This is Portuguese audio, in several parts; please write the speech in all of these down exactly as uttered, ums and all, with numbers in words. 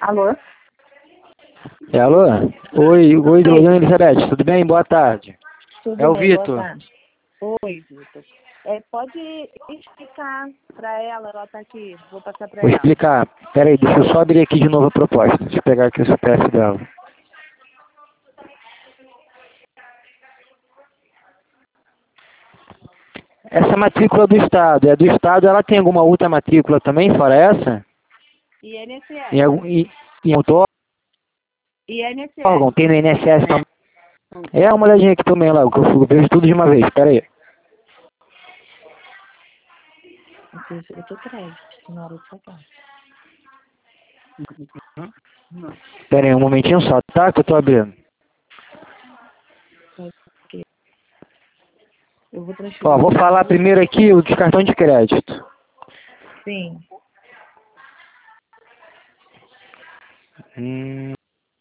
Alô? É, alô? Oi, oi, Dona Elizabeth, tudo bem? Boa tarde. Tudo É o bem, boa Vitor. tarde. Oi, Vitor. É, pode explicar para ela, ela está aqui, vou passar para Vou ela. explicar. Pera aí, deixa eu só abrir aqui de novo a proposta. Deixa eu pegar aqui o C P F dela. Essa matrícula do Estado, é do Estado, ela tem alguma outra matrícula também, fora essa? Em I N S S. algum, em, em outro órgão? I N S S. Tem no I N S S também? É uma olhadinha aqui também lá, que eu vejo tudo de uma vez, pera aí. Eu tô crédito na hora de sacar. Pera aí, um momentinho só, tá? Que eu tô abrindo. Eu vou transferir. Ó, vou falar primeiro aqui o dos cartões de crédito. Sim. Hum...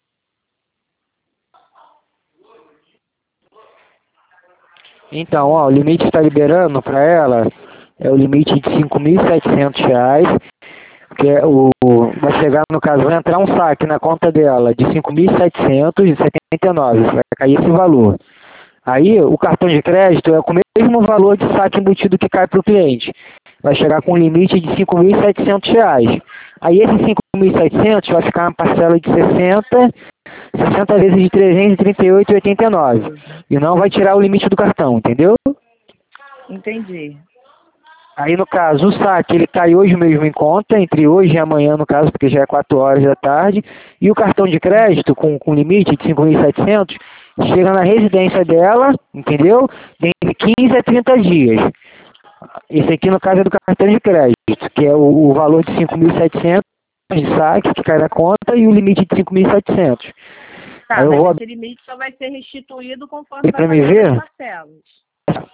Então, ó, o limite está liberando para ela é o limite de cinco mil e setecentos reais, que é o, vai chegar, no caso, vai entrar um saque na conta dela de cinco mil setecentos e setenta e nove, vai cair esse valor. Aí, o cartão de crédito é com o mesmo valor de saque embutido que cai para o cliente. Vai chegar com um limite de cinco mil e setecentos reais. Aí, esses cinco mil e setecentos vai ficar uma parcela de sessenta, sessenta vezes de trezentos e trinta e oito vírgula oitenta e nove. E não vai tirar o limite do cartão, entendeu? Entendi. Aí, no caso, o saque, ele cai hoje mesmo em conta, entre hoje e amanhã, no caso, porque já é quatro horas da tarde, e o cartão de crédito, com, com limite de cinco mil e setecentos, chega na residência dela, entendeu? Tem quinze a trinta dias. Esse aqui, no caso, é do cartão de crédito, que é o, o valor de cinco mil e setecentos de saque, que cai na conta, e o limite de cinco mil e setecentos. Tá, Aí eu mas vou esse limite só vai ser restituído conforme abrir vai para me pagando as ver. parcelas.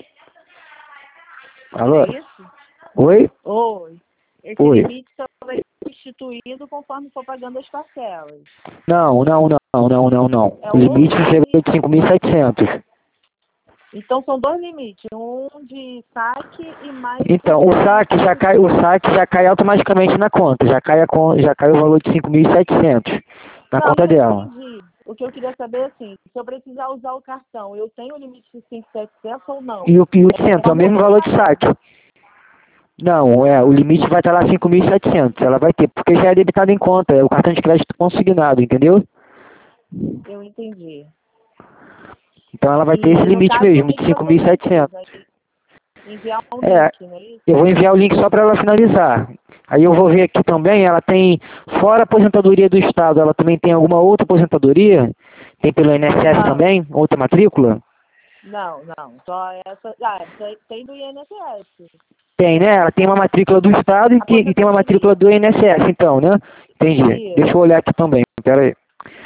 Alô? É isso? Oi? Oi. Esse Oi. limite só vai ser restituído conforme for pagando as parcelas. Não, não, não, não, não, não. É O limite outro chega limite. de cinco mil e setecentos. Então são dois limites, um de saque e mais Então, um o saque já cai, o saque já cai automaticamente na conta, já cai, a, con- já cai o valor de cinco mil e setecentos na Não, conta eu dela. entendi. O que eu queria saber é assim, se eu precisar usar o cartão, eu tenho o limite de cinco mil e setecentos ou não? E o, e o É oitocentos é o só mesmo poder valor de pagar. saque. Não, é, o limite vai estar lá cinco mil e setecentos, ela vai ter, porque já é debitado em conta, é o cartão de crédito consignado, entendeu? Eu entendi. Então ela vai ter E esse no limite caso, o mesmo, que, de que cinco você mil e setecentos. precisa? Enviar um É, link, não é isso? eu vou enviar o link só para ela finalizar. Aí eu vou ver aqui também, ela tem, fora a aposentadoria do Estado, ela também tem alguma outra aposentadoria? Tem pelo I N S S Não, também? Outra matrícula? não, não. Só essa. Ah, tem, tem do I N S S. Tem, né? Ela tem uma matrícula do Estado e tem, e tem uma matrícula Aposentadoria. do I N S S, então, né? Entendi. Isso. Deixa eu olhar aqui também, pera aí.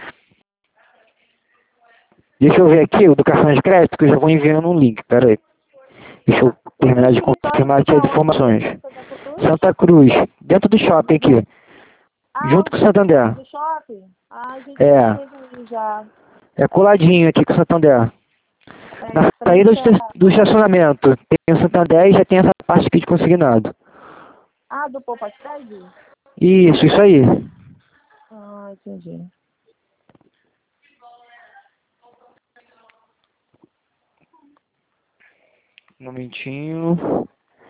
Deixa eu ver aqui o do cartão de crédito, que eu já vou enviando um link, pera aí. Deixa eu terminar de confirmar aqui as informações. Santa Cruz? Santa Cruz, dentro do shopping aqui, Ah, junto o com o Santander. do shopping? Ah, a gente já É, teve aí já. é coladinho aqui com o Santander. É, Na em saída do frente esta- a... do estacionamento, tem o Santander e já tem essa parte aqui de consignado. Ah, do Poupa Crédito? Isso, isso aí. Ah, entendi. Um momentinho.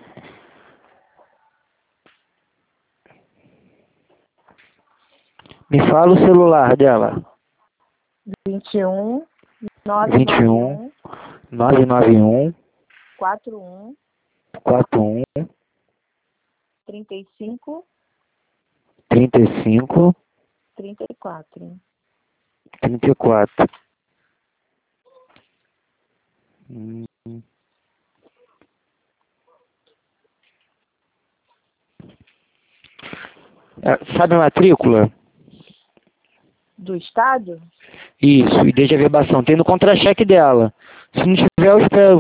Me fala o celular dela. vinte e um, vinte e um, novecentos e noventa e um, novecentos e noventa e um, quarenta e um, quarenta e um, trinta e cinco, trinta e cinco, trinta e quatro. trinta e quatro. Hum. É, sabe a matrícula? Do Estado? Isso, I D de averbação. Tem no contra-cheque dela. Se não tiver, eu espero.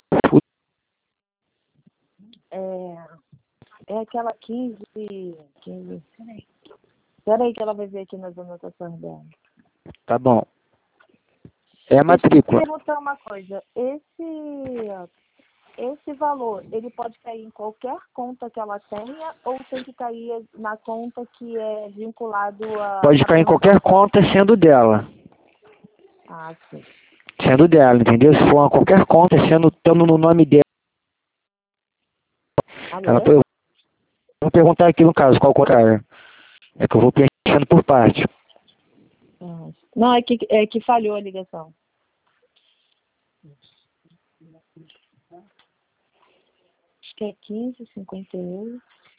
É, é aquela quinze, quinze. Peraí. Peraí que ela vai ver aqui nas anotações dela. Tá bom. É a Deixa eu te matrícula. perguntar uma coisa. Esse, esse valor, ele pode cair em qualquer conta que ela tenha ou tem que cair na conta que é vinculado a... Pode a cair em qualquer promoção? conta sendo dela. Ah, sim. Sendo dela, entendeu? Se for uma qualquer conta, sendo, estando no nome dela. Ela, Alô? eu vou perguntar aqui no caso, qual conta é. É que eu vou preenchendo por parte. Ah, não, é que, é que falhou a ligação. Acho que é quinze, cinquenta e oito.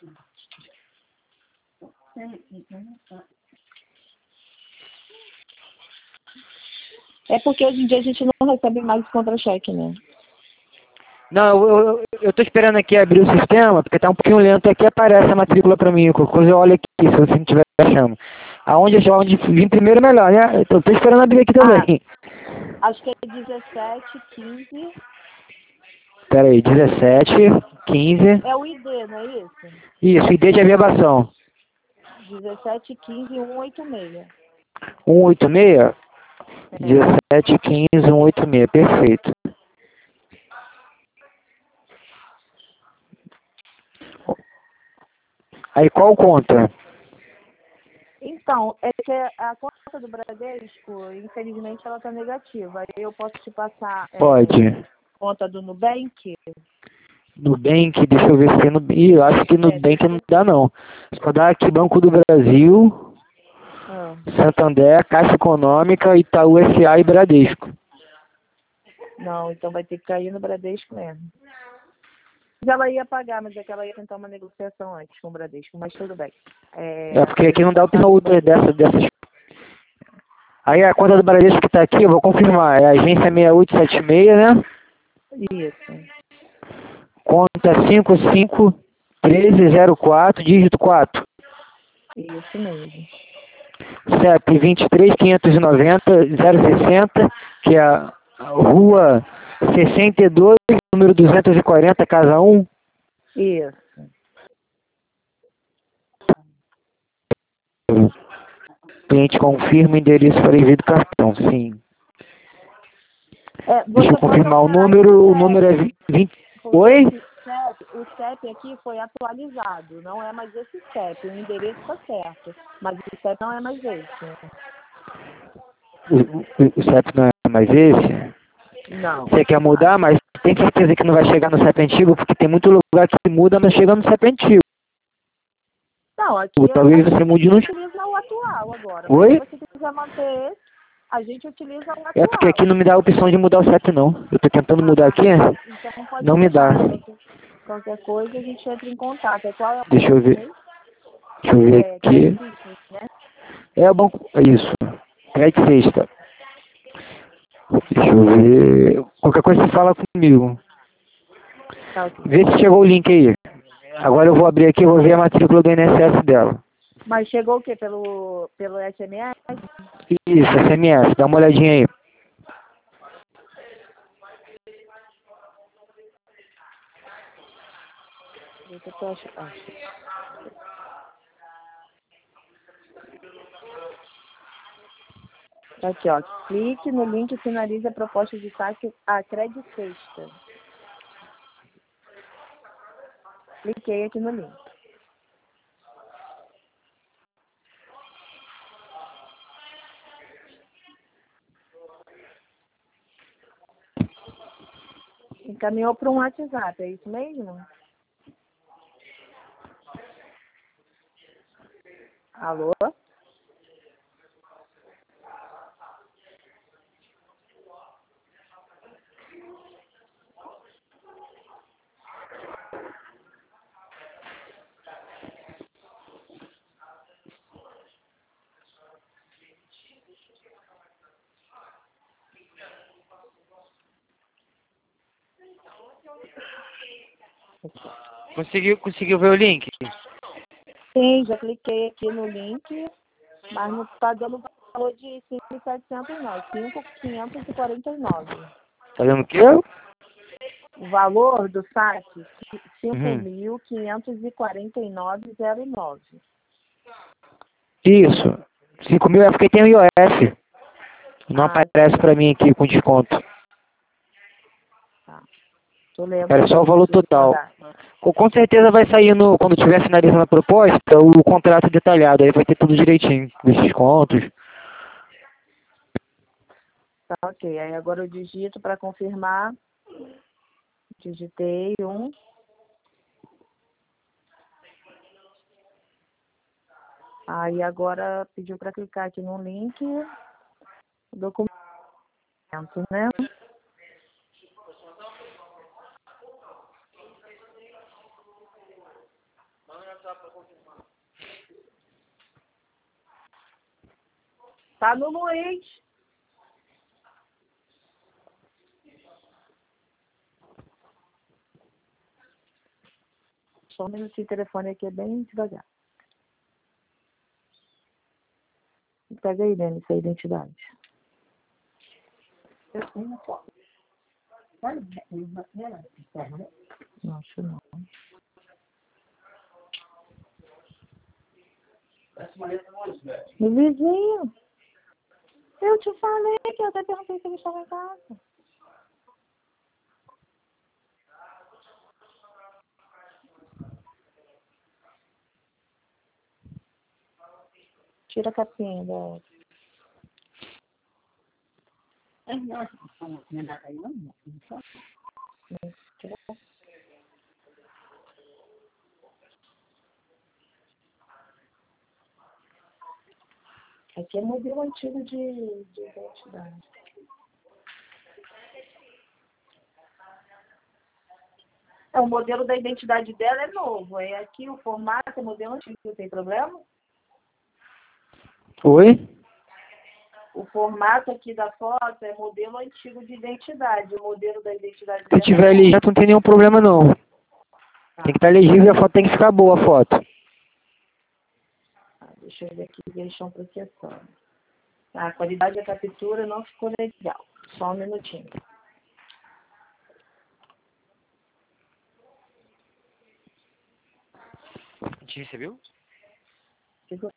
É porque hoje em dia a gente não recebe mais contra-cheque, né? Não, eu, eu, eu tô esperando aqui abrir o sistema, porque tá um pouquinho lento aqui, aparece a matrícula pra mim, qualquer coisa eu olho aqui, se você não estiver achando. Aonde, aonde vim primeiro, melhor, né? Eu tô, tô esperando abrir aqui também. Ah, acho que é dezessete, quinze. Pera aí, dezessete, quinze. É o I D, não é isso? Isso, I D de averbação. dezessete, quinze, cento e oitenta e seis. cento e oitenta e seis? É. dezessete, quinze, cento e oitenta e seis, perfeito. Aí qual conta? Então, é que a conta do Bradesco, infelizmente, ela está negativa. Aí eu posso te passar é, Pode. conta do Nubank? Nubank, deixa eu ver se tem no... Ih, eu acho que É, Nubank não deixa... dá não. Só dá aqui Banco do Brasil, ah, Santander, Caixa Econômica, Itaú S A e Bradesco. não, então vai ter que cair no Bradesco mesmo. Mas ela ia pagar, mas é que ela ia tentar uma negociação antes com o Bradesco, mas tudo bem. É, É porque eu aqui vou não dá passar opção pro outra Bradesco. dessa, dessas. Aí a conta do Bradesco que tá aqui, eu vou confirmar. É a agência seis oito sete seis, né? Isso, Conta cinco cinco um três zero quatro, dígito quatro. isso mesmo. C E P vinte e três, quinhentos e noventa, zero sessenta, que é a a rua sessenta e dois, número duzentos e quarenta, casa um. Isso. O cliente confirma o endereço para envio do cartão, sim. É, Deixa eu você pode confirmar o alterar esse número, o número é C E P, vinte. porque Oi? esse C E P, o C E P aqui foi atualizado, não é mais esse C E P, o endereço está certo, mas o C E P não é mais esse. O, o, o C E P não é mais esse? Não. Você quer mudar, mas tem certeza que não vai chegar no C E P antigo, porque tem muito lugar que muda, mas chega no C E P antigo. Não, aqui a Talvez você gente mude no... utiliza o atual agora, mas se Oi? você quiser manter esse, a gente utiliza o É porque aqui atual. não me dá a opção de mudar o C E P não. Eu tô tentando mudar Ah, aqui, então pode não me dá. deixar. Qualquer, qualquer coisa a gente entra em contato. É qual é o Deixa eu banco ver. mesmo? Deixa eu ver É aqui. Credit Suisse, né? É o banco. É isso. Crédito sexta. Deixa eu ver. Qualquer coisa você fala comigo. Tá ok. Vê se chegou o link aí. Agora eu vou abrir aqui e vou ver a matrícula do I N S S dela. Mas chegou o quê? Pelo, pelo S M S? Isso, S M S. Dá uma olhadinha aí. Deixa eu tô achando. Tá aqui, ó. Clique no link e finalize a proposta de saque a Credit Sexta. Cliquei aqui no link. Encaminhou para um WhatsApp, é isso mesmo? Alô? Conseguiu, conseguiu ver o link? Sim, já cliquei aqui no link, mas não está dando valor de cinco mil e setecentos não, cinco mil quinhentos e quarenta e nove. Tá vendo o quê? O valor do saque, cinco Uhum. mil quinhentos e quarenta e nove vírgula zero nove. Isso. cinco mil é porque tem o I O F. Não Ah, aparece sim. pra mim aqui com desconto. Tá. Tô lendo. Era só o valor Deixa eu total. mandar. Com com certeza vai sair, no, quando tiver finalizando a proposta, o contrato detalhado. Aí vai ter tudo direitinho, os descontos. Tá, ok. Aí agora eu digito para confirmar. Digitei um. Aí agora pediu para clicar aqui no link. Documento, né? Tá no Luiz. Só um minutinho, o telefone aqui é bem devagar. Pega aí, Dani, essa identidade. Não, acho não. Meu vizinho, eu te falei que eu até perguntei se ele estava em casa. Tira a capinha da... Tira a... Aqui é modelo antigo de, de identidade. É, o modelo da identidade dela é novo. É aqui o formato é modelo antigo, não tem problema? Oi? O formato aqui da foto é modelo antigo de identidade. O modelo da identidade Se dela tiver é ali, novo. já não tem nenhum problema não. Tem que estar legível e a foto tem que ficar boa, a foto. Ah, deixa eu ver aqui que eles estão processando. Ah, a qualidade da captura não ficou legal. Só um minutinho. A gente recebeu? Segura.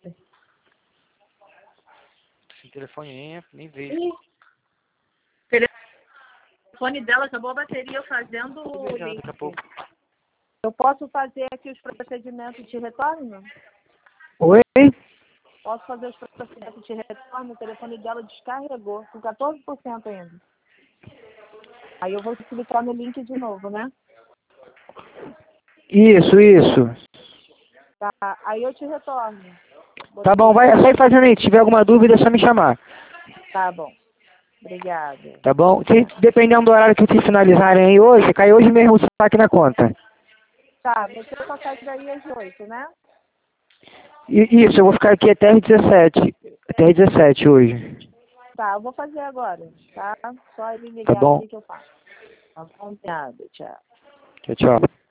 Sem telefone nem, nem veio. Ih, o telefone dela acabou a bateria eu fazendo o Já, link. daqui a pouco. Eu posso fazer aqui os procedimentos de retorno? Oi? Posso fazer os procedimentos de retorno? O telefone dela descarregou, com quatorze por cento ainda. Aí eu vou clicar no link de novo, né? Isso, isso. Tá, aí eu te retorno. Tá bom, vai, é só ir fazendo aí. Se tiver alguma dúvida, é só me chamar. Tá bom. Obrigada. Tá bom? Se, dependendo do horário que vocês finalizarem aí hoje, cai hoje mesmo o saque na conta. Tá, você só sai daí às oito, né? I- Isso, eu vou ficar aqui até às dezessete. Até às dezessete hoje. Tá, eu vou fazer agora, tá? Só ele Tá ligar bom? aqui que eu faço. Tá bom? Obrigada, tchau. Tchau, tchau.